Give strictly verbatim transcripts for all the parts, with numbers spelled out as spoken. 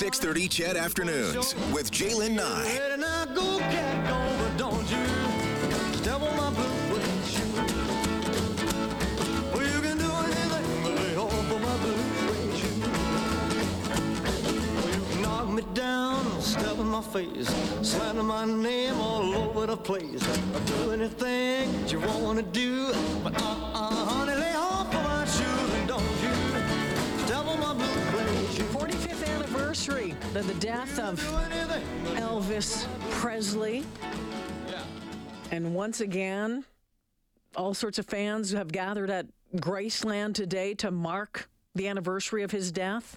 six thirty Ched Afternoons with Jaylen Nye. Ready now, go cat, go, but don't you step on my blue suede shoe. Well, you can do anything but lay off of my blue suede shoe. Well, you can knock me down, step in my face, slander my name all over the place. I'll do anything that you want to do, but uh-uh, honey, lay off of my shoes and don't you step on my blue suede shoe. forty-fifth anniversary of the death of Elvis Presley. And once again, all sorts of fans have gathered at Graceland today to mark the anniversary of his death.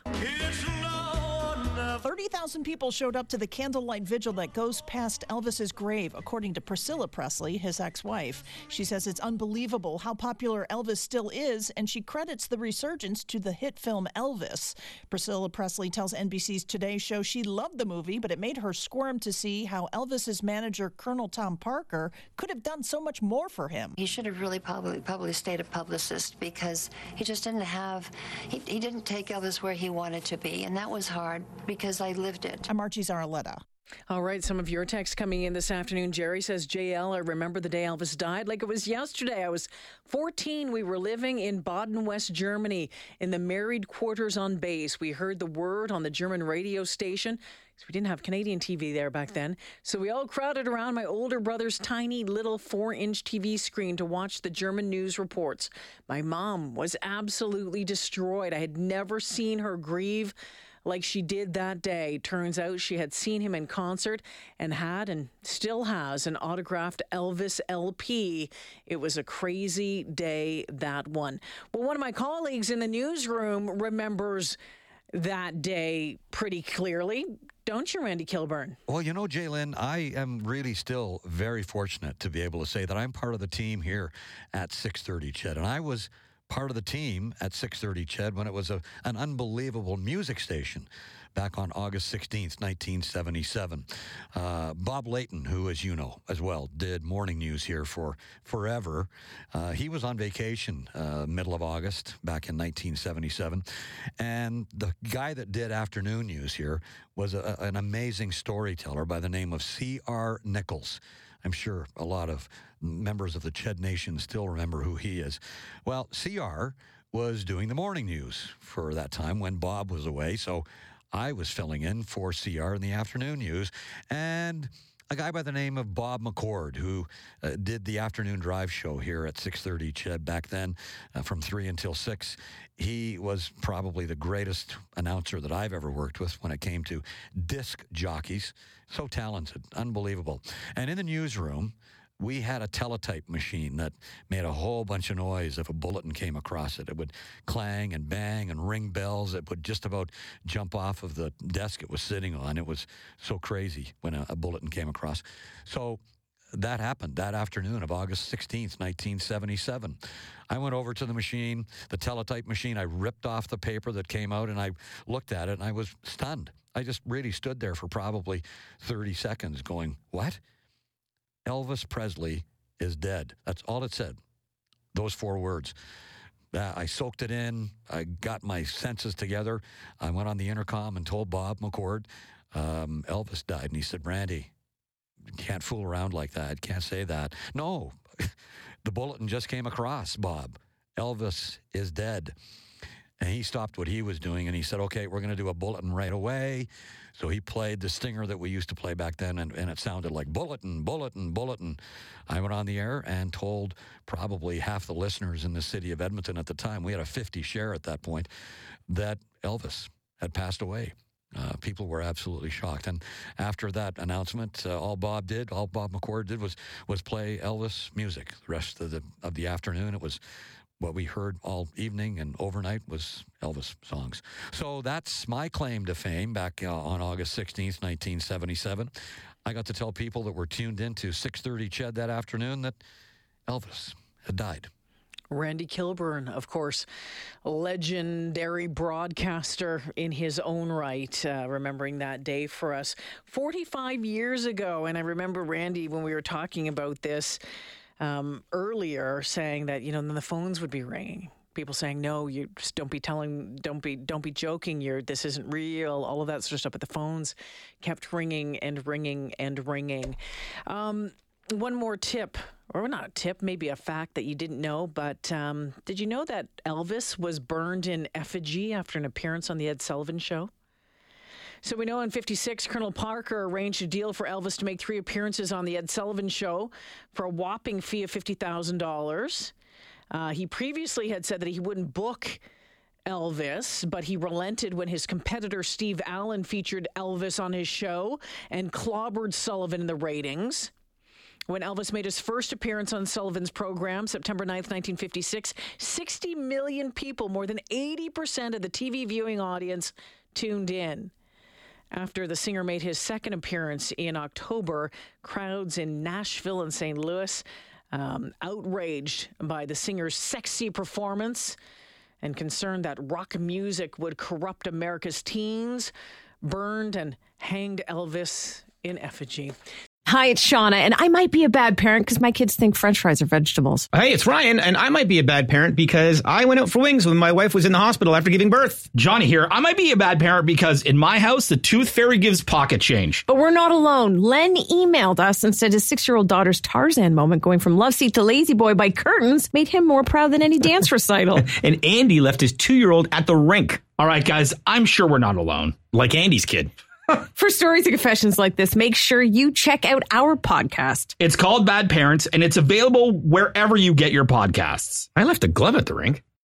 thirty thousand people showed up to the candlelight vigil that goes past Elvis's grave, according to Priscilla Presley, his ex-wife. She says it's unbelievable how popular Elvis still is, and she credits the resurgence to the hit film Elvis. Priscilla Presley tells N B C's Today Show she loved the movie, but it made her squirm to see how Elvis's manager, Colonel Tom Parker, could have done so much more for him. He should have really probably probably stayed a publicist, because he just didn't have, he, he didn't take Elvis where he wanted to be, and that was hard because I lived it. I'm Archie Zaraletta. All right, some of your texts coming in this afternoon. Jerry says, J L, I remember the day Elvis died like it was yesterday. I was fourteen. We were living in Baden, West Germany, in the married quarters on base. We heard the word on the German radio station, because we didn't have Canadian T V there back then. So we all crowded around my older brother's tiny little four-inch T V screen to watch the German news reports. My mom was absolutely destroyed. I had never seen her grieve like she did that day. Turns out she had seen him in concert and had and still has an autographed Elvis L P. It was a crazy day, that one. Well, one of my colleagues in the newsroom remembers that day pretty clearly. Don't you, Randy Kilburn? Well, you know, Jaylen, I am really still very fortunate to be able to say that I'm part of the team here at six thirty Ched. And I was part of the team at six thirty Ched when it was a, an unbelievable music station back on August sixteenth, nineteen seventy-seven. Uh, Bob Layton, who, as you know as well, did morning news here for forever. Uh, he was on vacation uh, middle of August back in nineteen seventy-seven. And the guy that did afternoon news here was a, an amazing storyteller by the name of C R Nichols. I'm sure a lot of members of the Ched Nation still remember who he is. Well, C R was doing the morning news for that time when Bob was away, so I was filling in for C R in the afternoon news. And a guy by the name of Bob McCord, who uh, did the afternoon drive show here at six thirty Ched back then uh, from three until six. He was probably the greatest announcer that I've ever worked with when it came to disc jockeys. So talented, unbelievable. And in the newsroom, we had a teletype machine that made a whole bunch of noise if a bulletin came across it. It would clang and bang and ring bells. It would just about jump off of the desk it was sitting on. It was so crazy when a, a bulletin came across. So that happened that afternoon of August sixteenth, nineteen seventy-seven. I went over to the machine, the teletype machine. I ripped off the paper that came out, and I looked at it, and I was stunned. I just really stood there for probably thirty seconds going, what? Elvis Presley is dead. That's all it said. Those four words. Uh, I soaked it in. I got my senses together. I went on the intercom and told Bob McCord, um, Elvis died. And he said, Randy, you can't fool around like that. Can't say that. No, the bulletin just came across, Bob. Elvis is dead. And he stopped what he was doing, and he said, okay, we're going to do a bulletin right away. So he played the stinger that we used to play back then, and, and it sounded like bulletin, bulletin, bulletin. I went on the air and told probably half the listeners in the city of Edmonton at the time, we had a fifty share at that point, that Elvis had passed away. Uh, people were absolutely shocked. And after that announcement, uh, all Bob did, all Bob McCord did was was play Elvis music. The rest of the of the afternoon, it was what we heard all evening and overnight was Elvis songs. So that's my claim to fame back uh, on August sixteenth, nineteen seventy-seven. I got to tell people that were tuned in to six thirty Ched that afternoon that Elvis had died. Randy Kilburn, of course, a legendary broadcaster in his own right, uh, remembering that day for us forty-five years ago. And I remember, Randy, when we were talking about this um, earlier, saying that, you know, then the phones would be ringing. people saying, no, you just don't be telling, don't be, don't be joking. You're, this isn't real. All of that sort of stuff. But the phones kept ringing and ringing and ringing. Um, one more tip, or not a tip, maybe a fact that you didn't know. But um, did you know that Elvis was burned in effigy after an appearance on the Ed Sullivan Show? So we know in fifty-six, Colonel Parker arranged a deal for Elvis to make three appearances on the Ed Sullivan Show for a whopping fee of fifty thousand dollars. Uh, he previously had said that he wouldn't book Elvis, but he relented when his competitor Steve Allen featured Elvis on his show and clobbered Sullivan in the ratings. When Elvis made his first appearance on Sullivan's program, September ninth, nineteen fifty-six, sixty million people, more than eighty percent of the T V viewing audience, tuned in. After the singer made his second appearance in October, crowds in Nashville and Saint Louis um, outraged by the singer's sexy performance and concerned that rock music would corrupt America's teens, burned and hanged Elvis in effigy. Hi, it's Shauna, and I might be a bad parent because my kids think French fries are vegetables. Hey, it's Ryan, and I might be a bad parent because I went out for wings when my wife was in the hospital after giving birth. Johnny here. I might be a bad parent because in my house, the tooth fairy gives pocket change. But we're not alone. Len emailed us and said his six-year-old daughter's Tarzan moment going from love seat to lazy boy by curtains made him more proud than any dance recital. And Andy left his two-year-old at the rink. All right, guys, I'm sure we're not alone. Like Andy's kid. For stories and confessions like this, make sure you check out our podcast. It's called Bad Parents, and it's available wherever you get your podcasts. I left a glove at the rink.